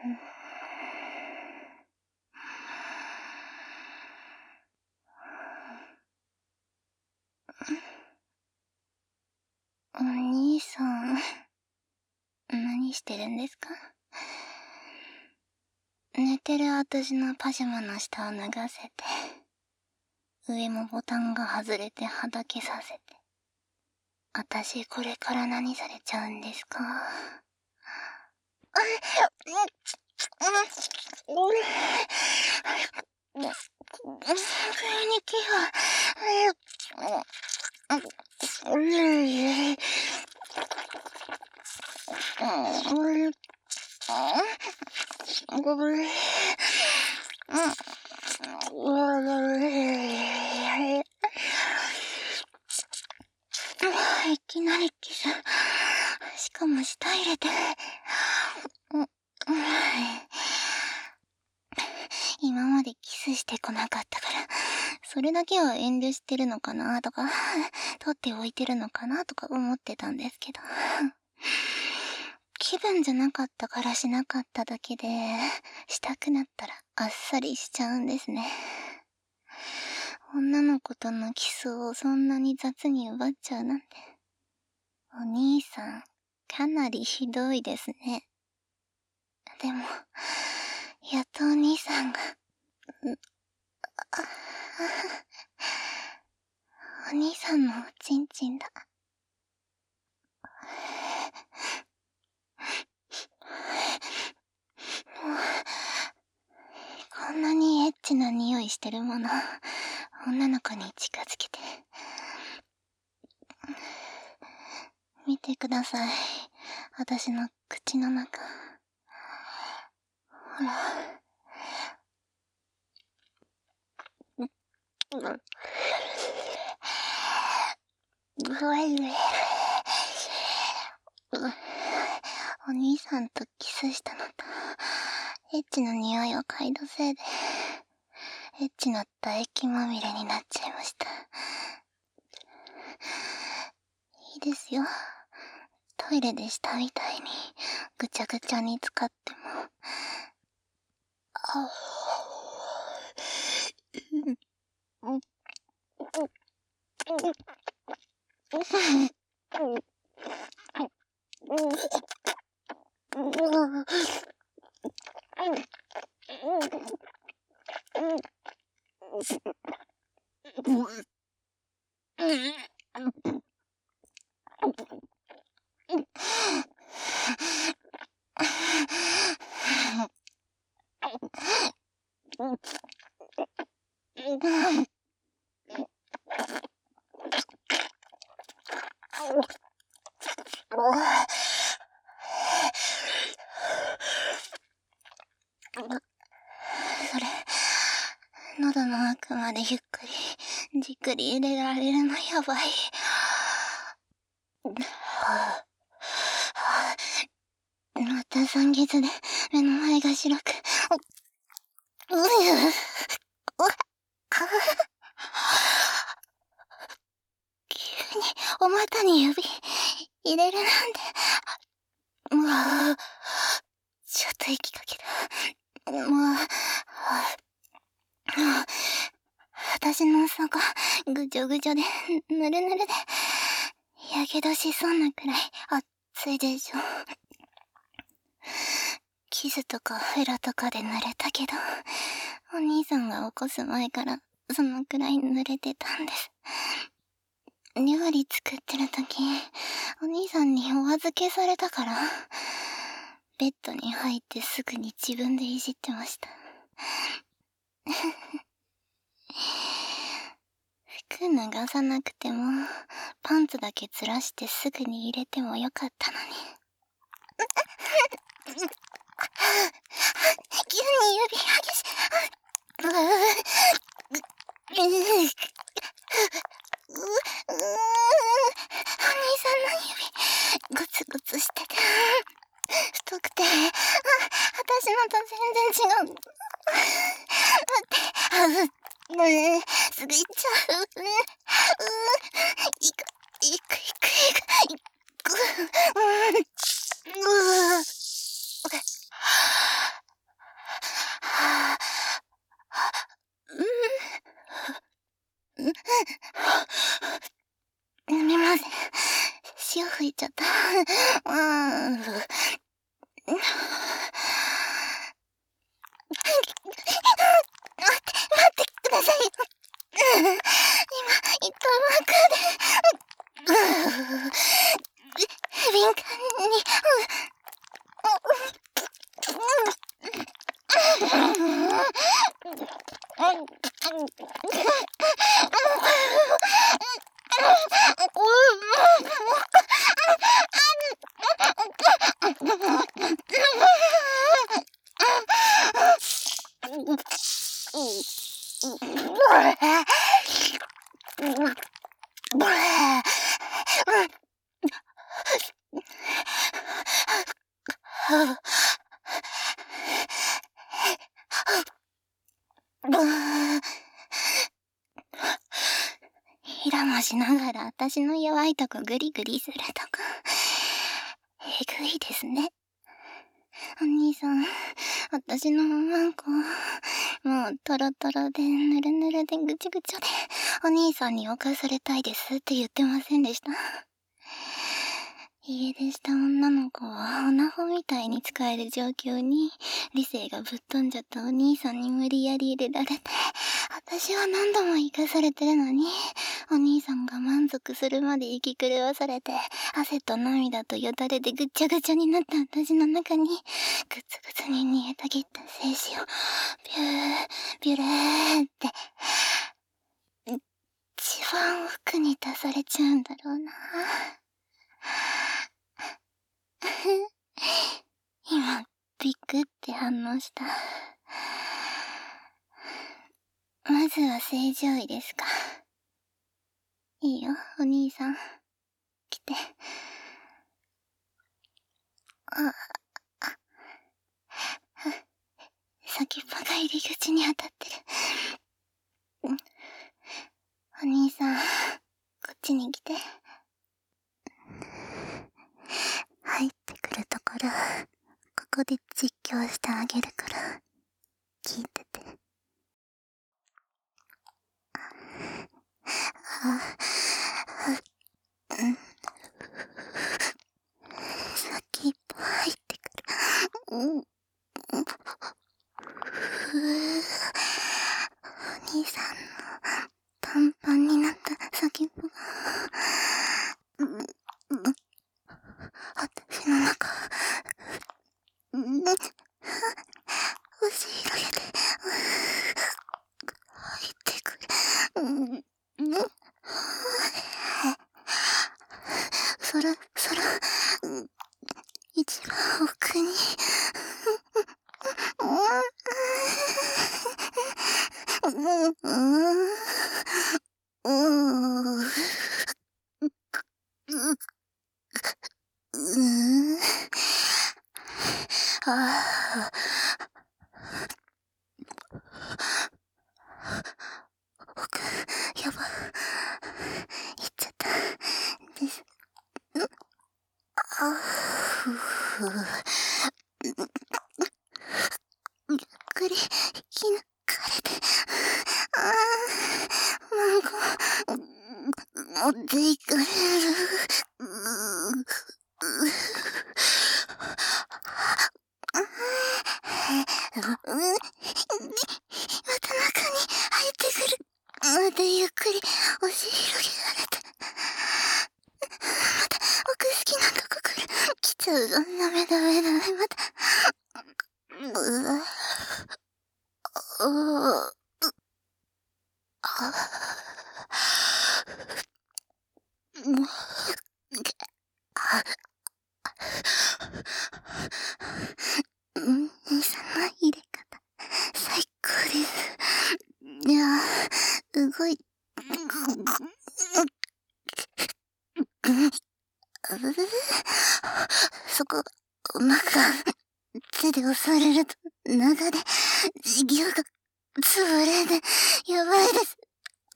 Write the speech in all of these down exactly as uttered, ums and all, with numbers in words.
お兄さん、何してるんですか？寝てる私のパジャマの下を脱がせて、上もボタンが外れてはだけさせて。私これから何されちゃうんですか？兄貴は、いきなりキス。しかも舌入れて。今までキスしてこなかったから、それだけは遠慮してるのかなとか、取っておいてるのかなとか思ってたんですけど。気分じゃなかったからしなかっただけで、したくなったらあっさりしちゃうんですね。女の子とのキスをそんなに雑に奪っちゃうなんて。お兄さん、かなりひどいですね。でも、やっとお兄さんが、お兄さんのおちんちんだ。こんなにエッチな匂いしてるもの、女の子に近づけて。見てください。私の口の中。ほら。お兄さんとキスしたのと、エッチな匂いを嗅いだせいで、エッチな唾液まみれになっちゃいました。いいですよ。トイレでしたみたいに、ぐちゃぐちゃに使っても。あそれ、喉の奥までゆっくり、じっくり入れられるのやばい。また酸欠で目の前が白く。うう急にお股に指入れるなんて。もう、ちょっと息かけた。もう、私の底、ぐちょぐちょで、ぬるぬるで、やけどしそうなくらい熱いでしょ。キスとかフェラとかで濡れたけど、お兄さんが起こす前からそのくらい濡れてたんです。料理作ってる時、お兄さんにお預けされたから、ベッドに入ってすぐに自分でいじってました。服脱がさなくても、パンツだけずらしてすぐに入れてもよかったのに。急に指激し、うううお兄さんの指、グツグツしてて、太くて、あ、私のと全然違う。待って、あ、う、ねえ、すぐ行っちゃう。う、う、いく、いく、いく、いく、いく、うん、う、う、 うーん。待って、待ってください。今、糸膜で、敏感に、ひらましながら私の弱いとこグリグリするとか、えぐいですね。お兄さん、私のおまんこ、もうトロトロでぬるぬるでぐちぐちょで、お兄さんに侵されたいですって言ってませんでした？家出した女の子をオナホみたいに使える状況に理性がぶっ飛んじゃったお兄さんに無理やり入れられて、私は何度も生かされてるのに、お兄さんが満足するまで息狂わされて、汗と涙とよだれでぐっちゃぐちゃになった私の中に、ぐつぐつに煮えたぎった精子をビュービュレーって一番奥に足されちゃうんだろうな。今、ビクって反応した。まずは正常位ですか。いいよ、お兄さん。来て。あ、あ、先っぽが入り口に当たってる。お兄さん、こっちに来て。入ってくるところ、ここで実況してあげるから、聞いてて。あ、うん。先っぽ入ってくる。うん。お兄さんのパンパンになった先っぽが、うん、うん、私の中、うん、押し広げて、入ってくる。うん、うん、そら、そら、うん、一番奥に、うん、うん、うん、うん、うん、ああ、奥、やば、行っちゃった、です。あふふ、ゆっくり、ひ抜かれて、ああ、マンゴ、持っていかれる。うううん、また中に入ってくる。またゆっくり押し広げられて。また奥好きなとこ来る。来ちゃうぞ。ダメダメダメ。また。うわ。ううあもう。あうん、兄さんの入れ方、最高です。いやー、動い、そこ、お腹、手で押されると、中で、授業が、潰れて、やばいです。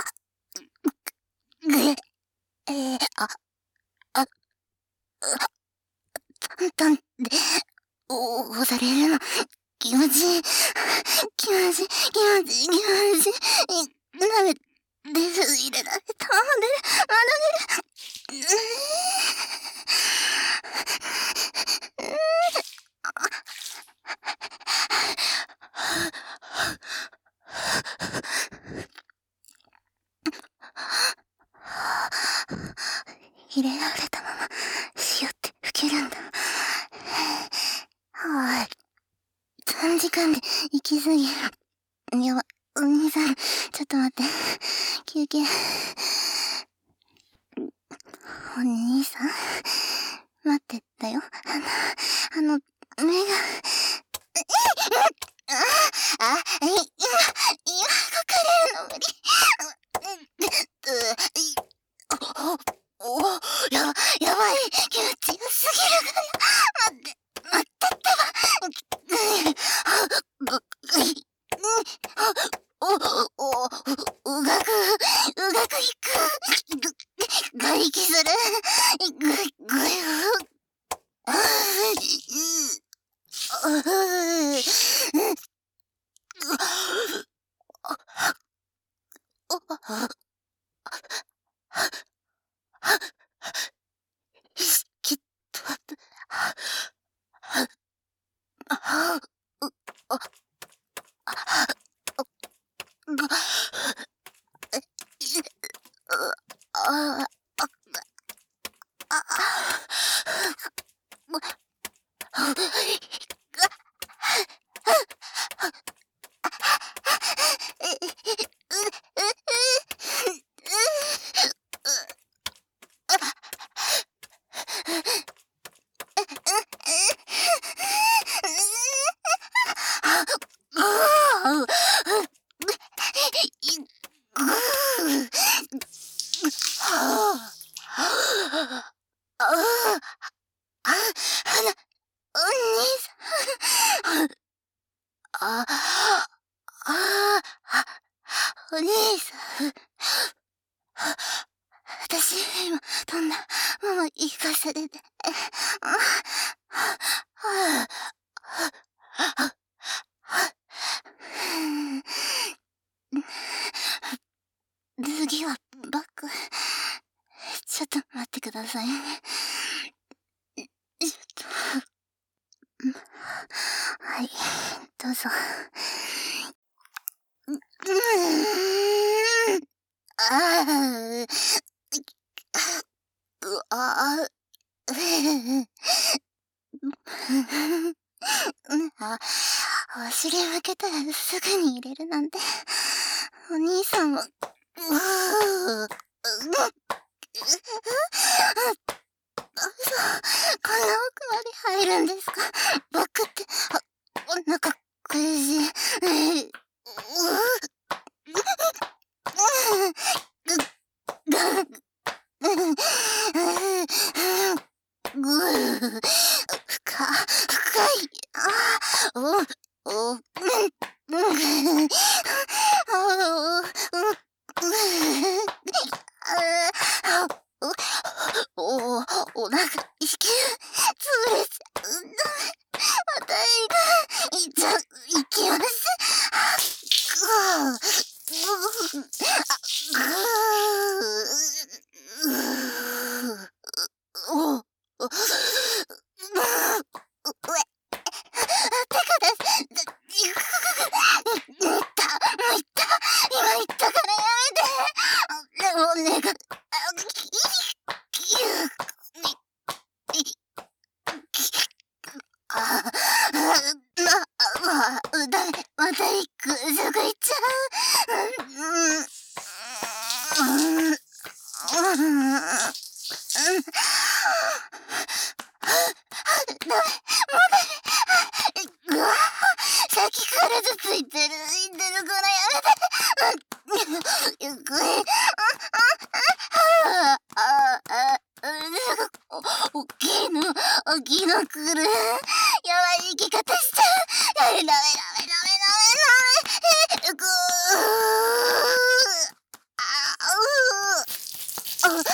ぐえ、えー、あ、あ、タンタンで、押されるの、気持ちいい。気持ちいい、気持ちいい、気持ちいい。なめ、です、入れられた。まだ出る、まだ出る。 短時間で行き過ぎ。やば、お兄さん、ちょっと待って。休憩。お兄さん、待ってたよ。あの、あの、目が、あ、あ、い、今、今、こかれるの無理。お、お、や、やばい、気持ちよすぎるから。待って、待ってってば。お、お、お、うがく、うがくいく。がりきする。ぐ、ぐ、ああ、きっと、あ、う、あ、が、え、い、あ、あ、あ、あ、あ、お兄さん。私、今、飛んだまま行かせてて。次はバック。ちょっと待ってくださいね。ちょっと。はい、どうぞ。うーん。ああ。うああ。あ、お尻向けたらすぐに入れるなんて。お兄さんも、うー。こんな奥まで入るんですか？バックって、あ、お腹苦しい。深、深い。あ、お、お、うん、うん、あ、お、お、お腹、子宮、潰れちゃうんだ。また胃が、いっちゃ、いきます。ぐー、ぐー、あ、ぐー、お、てかです。いった、もういった。今言ったからやめて。でもねが、き、き、あ、ま、ま、ダメ。また行く。すぐ行っちゃう。うん、うん、うん。ダメ、もうダメ。うわ、さっきからずついてる、いてるからやめて。ゆっくり。ああ、あ、お、おっきいの、おっきいの来る。やばい生き方しちゃう。ダメダメダメダメダメダメ。ぐー。あ、うー。あ、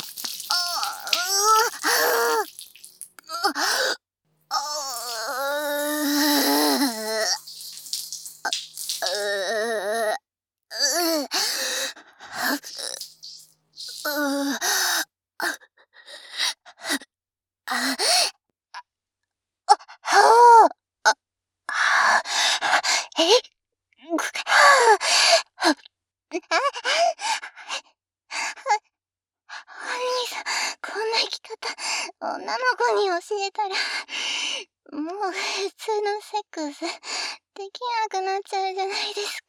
こんな生き方、女の子に教えたら、もう普通のセックスできなくなっちゃうじゃないです